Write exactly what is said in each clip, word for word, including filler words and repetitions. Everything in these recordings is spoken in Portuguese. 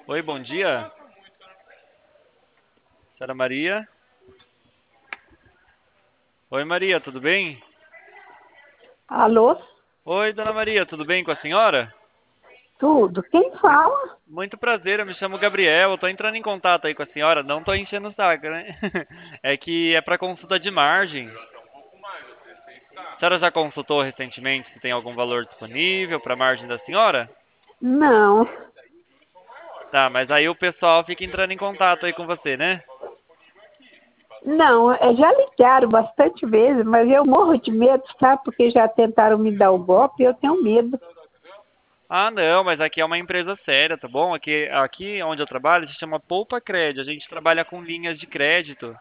Oi, bom dia. Senhora Maria? Oi, Maria, tudo bem? Alô? Oi, Dona Maria, tudo bem com a senhora? Tudo. Quem fala? Muito prazer, eu me chamo Gabriel, eu tô entrando em contato aí com a senhora, não tô enchendo o saco, né? É que é para consulta de margem. A senhora já consultou recentemente se tem algum valor disponível para margem da senhora? Não. Tá, mas aí o pessoal fica entrando em contato aí com você, né? Não, é, já ligaram bastante vezes, mas eu morro de medo, sabe? Porque já tentaram me dar o golpe e eu tenho medo. Ah, não, mas aqui é uma empresa séria, tá bom? Aqui, aqui onde eu trabalho se chama Poupa Crédito, a gente trabalha com linhas de crédito.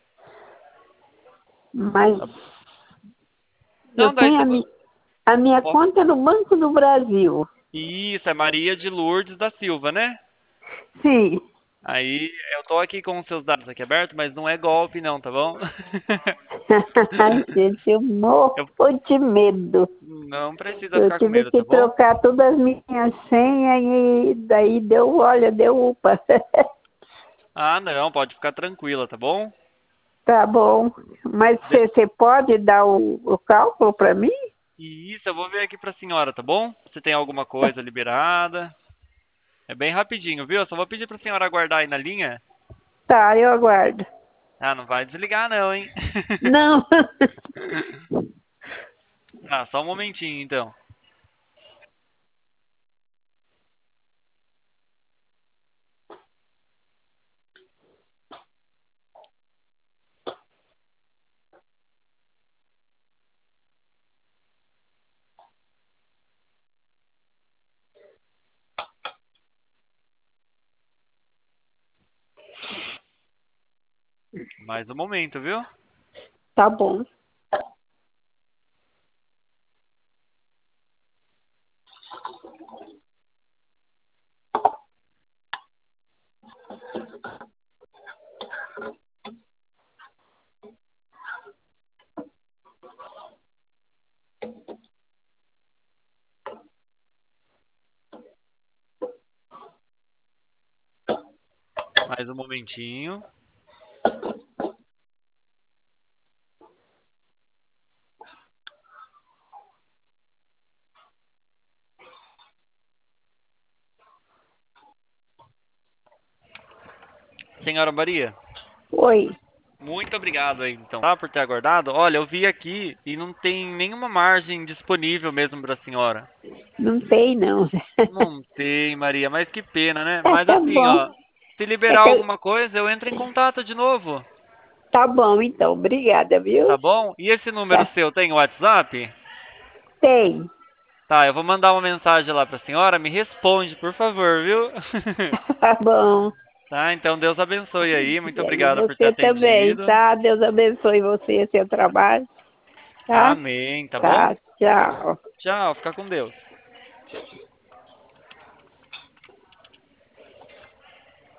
Mas Tá- eu Não, daí tenho se a, você... mi- a minha conta no Banco do Brasil. Isso, é Maria de Lourdes da Silva, né? Sim. Aí eu tô aqui com os seus dados aqui abertos, mas não é golpe não, tá bom? Ai, gente, eu morro Eu de medo. não precisa Eu ficar com tive medo, que tá bom? trocar todas as minhas senhas e daí deu, olha, deu upa. Ah, não, pode ficar tranquila, tá bom? Tá bom. Mas De- você pode dar o, o cálculo para mim? E isso, eu vou ver aqui pra senhora, tá bom? Se tem alguma coisa liberada. É bem rapidinho, viu? Eu só vou pedir pra senhora aguardar aí na linha. Tá, eu aguardo. Ah, não vai desligar não, hein? Não. Ah, só um momentinho então. Mais um momento, viu? Tá bom. Mais um momentinho. Senhora Maria, Oi. muito obrigado aí, então, tá, por ter aguardado. Olha, eu vi aqui e não tem nenhuma margem disponível mesmo pra senhora. Não tem, não. Não tem, Maria, mas que pena, né? É, Mas tá assim, bom. ó, se É liberar que eu- alguma coisa, eu entro em contato de novo, Tá bom, então. Obrigada, tá viu? bom? E esse número Tá. seu tem WhatsApp? Tem. Tá, eu vou mandar uma mensagem lá pra senhora, me responde, por favor, viu? Tá bom. Tá, então Deus abençoe aí, muito E obrigado por ter você também, atendido. tá? Deus abençoe você e seu trabalho, tá? Amém, tá bom? Tá. Tchau. Tchau, fica com Deus.